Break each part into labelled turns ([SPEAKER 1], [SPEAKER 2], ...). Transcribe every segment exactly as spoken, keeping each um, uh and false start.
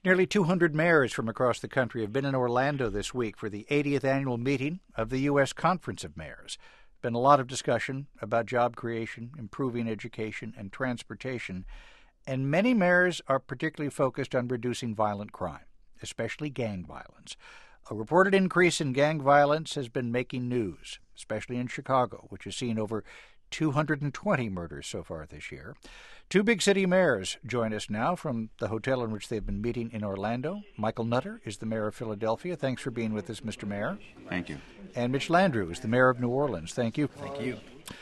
[SPEAKER 1] Nearly two hundred mayors from across the country have been in Orlando this week for the eightieth annual meeting of the U S Conference of Mayors. Been a lot of discussion about job creation, improving education, and transportation, and many mayors are particularly focused on reducing violent crime, especially gang violence. A reported increase in gang violence has been making news, especially in Chicago, which has seen over two hundred twenty murders so far this year. Two big city mayors join us now from the hotel in which they've been meeting in Orlando. Michael Nutter is the mayor of Philadelphia. Thanks for being with us, Mister Mayor.
[SPEAKER 2] Thank you.
[SPEAKER 1] And Mitch Landrieu is the mayor of New Orleans. Thank you.
[SPEAKER 2] Thank you.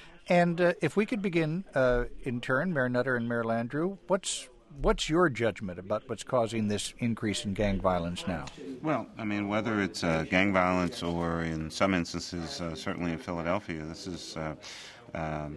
[SPEAKER 1] And uh, if we could begin uh, in turn, Mayor Nutter and Mayor Landrieu, what's what's your judgment about what's causing this increase in gang violence now?
[SPEAKER 2] Well, I mean, whether it's uh, gang violence or in some instances, uh, certainly in Philadelphia, this is uh, um,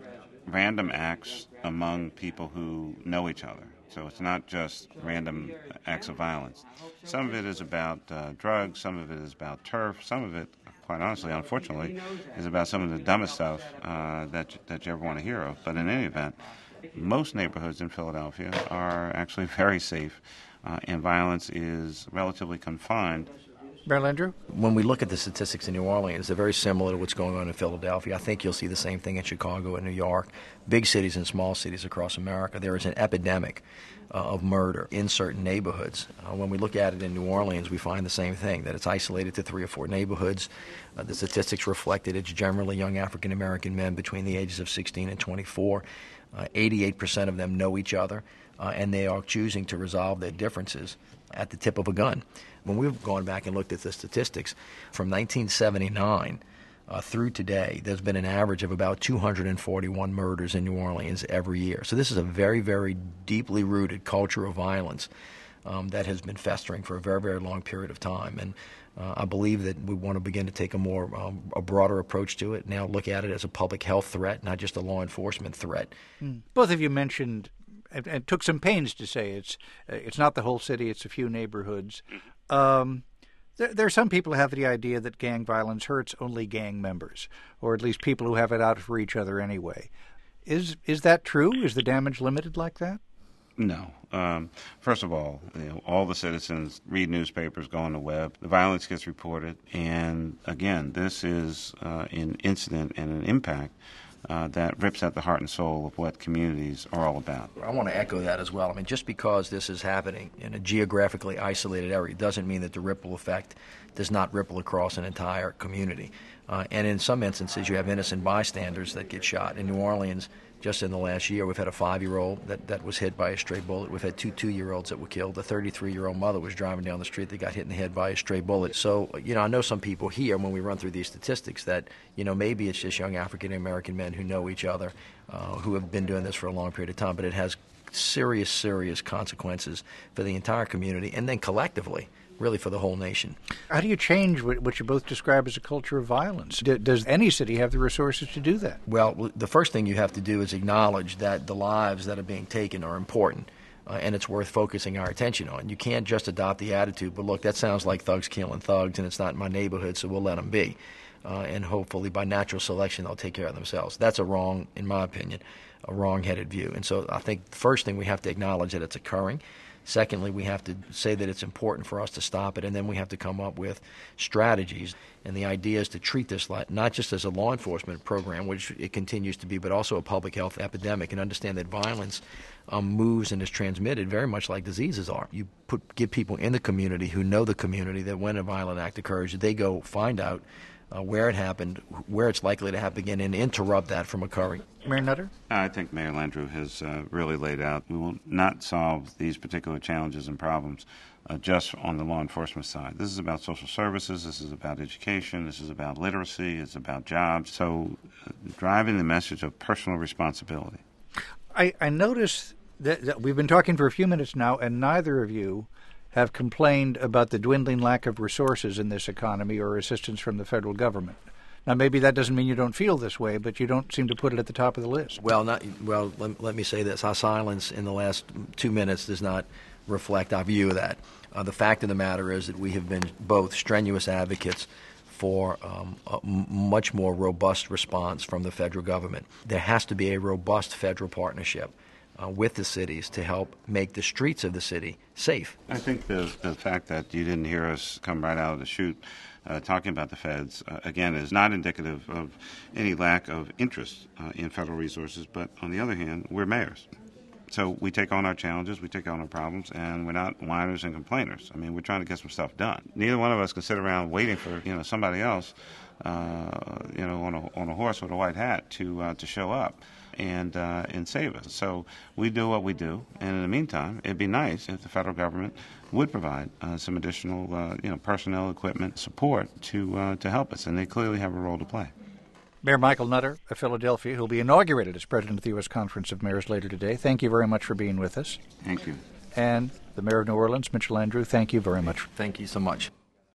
[SPEAKER 2] random acts among people who know each other. So it's not just random acts of violence. Some of it is about uh, drugs, some of it is about turf, some of it, quite honestly, unfortunately, is about some of the dumbest stuff uh, that, that you ever want to hear of. But in any event, most neighborhoods in Philadelphia are actually very safe, uh, and violence is relatively confined.
[SPEAKER 1] Mayor Landrieu?
[SPEAKER 3] When we look at the statistics in New Orleans, they're very similar to what's going on in Philadelphia. I think you'll see the same thing in Chicago and New York, big cities and small cities across America. There is an epidemic uh, of murder in certain neighborhoods. Uh, when we look at it in New Orleans, we find the same thing, that it's isolated to three or four neighborhoods. Uh, the statistics reflect that it's generally young African-American men between the ages of sixteen and twenty-four. Uh, eighty-eight percent of them know each other, uh, and they are choosing to resolve their differences at the tip of a gun. When we've gone back and looked at the statistics, from nineteen seventy-nine uh, through today, there's been an average of about two hundred forty-one murders in New Orleans every year. So this is a very, very deeply rooted culture of violence um, that has been festering for a very, very long period of time. And uh, I believe that we want to begin to take a more um, a broader approach to it, now look at it as a public health threat, not just a law enforcement threat.
[SPEAKER 1] Mm. Both of you mentioned and, and took some pains to say it's uh, it's not the whole city, it's a few neighborhoods. Um, there, there are some people who have the idea that gang violence hurts only gang members, or at least people who have it out for each other anyway. Is is that true? Is the damage limited like that?
[SPEAKER 2] No. Um, first of all, you know, all the citizens read newspapers, go on the web. The violence gets reported. And, again, this is uh, an incident and an impact Uh, that rips at the heart and soul of what communities are all about.
[SPEAKER 3] I want to echo that as well. I mean, just because this is happening in a geographically isolated area doesn't mean that the ripple effect does not ripple across an entire community. Uh, and in some instances, you have innocent bystanders that get shot. In New Orleans, just in the last year, we've had a five-year-old that, that was hit by a stray bullet. We've had two two-year-olds that were killed. A thirty-three-year-old mother was driving down the street that got hit in the head by a stray bullet. So, you know, I know some people here, when we run through these statistics, that, you know, maybe it's just young African-American men who know each other, uh, who have been doing this for a long period of time, but it has serious, serious consequences for the entire community and then collectively, really for the whole nation.
[SPEAKER 1] How do you change what you both describe as a culture of violence? Does any city have the resources to do that?
[SPEAKER 3] Well, the first thing you have to do is acknowledge that the lives that are being taken are important, uh, and it's worth focusing our attention on. You can't just adopt the attitude, but look, that sounds like thugs killing thugs, and it's not in my neighborhood, so we'll let them be. Uh, and hopefully by natural selection they'll take care of themselves. That's a wrong, in my opinion, a wrong-headed view. And so I think the first thing we have to acknowledge that it's occurring. Secondly, we have to say that it's important for us to stop it, and then we have to come up with strategies. And the idea is to treat this not just as a law enforcement program, which it continues to be, but also a public health epidemic, and understand that violence um, moves and is transmitted very much like diseases are. You put give people in the community who know the community that when a violent act occurs, they go find out Uh, where it happened, where it's likely to happen again, and interrupt that from occurring.
[SPEAKER 1] Mayor Nutter?
[SPEAKER 2] I think Mayor Landrieu has uh, really laid out. We will not solve these particular challenges and problems uh, just on the law enforcement side. This is about social services. This is about education. This is about literacy. It's about jobs. So uh, driving the message of personal responsibility.
[SPEAKER 1] I, I notice that, that we've been talking for a few minutes now, and neither of you have complained about the dwindling lack of resources in this economy or assistance from the federal government. Now, maybe that doesn't mean you don't feel this way, but you don't seem to put it at the top of the list.
[SPEAKER 3] Well, not, well. Let, let me say this. Our silence in the last two minutes does not reflect our view of that. Uh, the fact of the matter is that we have been both strenuous advocates for um, a m- much more robust response from the federal government. There has to be a robust federal partnership uh, with the cities to help make the streets of the city safe.
[SPEAKER 2] I think the, the fact that you didn't hear us come right out of the chute uh, talking about the feds, uh, again, is not indicative of any lack of interest uh, in federal resources. But on the other hand, we're mayors. So we take on our challenges, we take on our problems, and we're not whiners and complainers. I mean, we're trying to get some stuff done. Neither one of us can sit around waiting for, you know, somebody else, uh, you know, on a on a horse with a white hat to uh, to show up and uh, and save us. So we do what we do, and in the meantime, it'd be nice if the federal government would provide uh, some additional, uh, you know, personnel, equipment, support to uh, to help us, and they clearly have a role to play.
[SPEAKER 1] Mayor Michael Nutter of Philadelphia, who will be inaugurated as president of the U S Conference of Mayors later today. Thank you very much for being with us.
[SPEAKER 2] Thank you.
[SPEAKER 1] And the Mayor of New Orleans, Mitchell Andrew, thank you very much.
[SPEAKER 3] Thank you so much.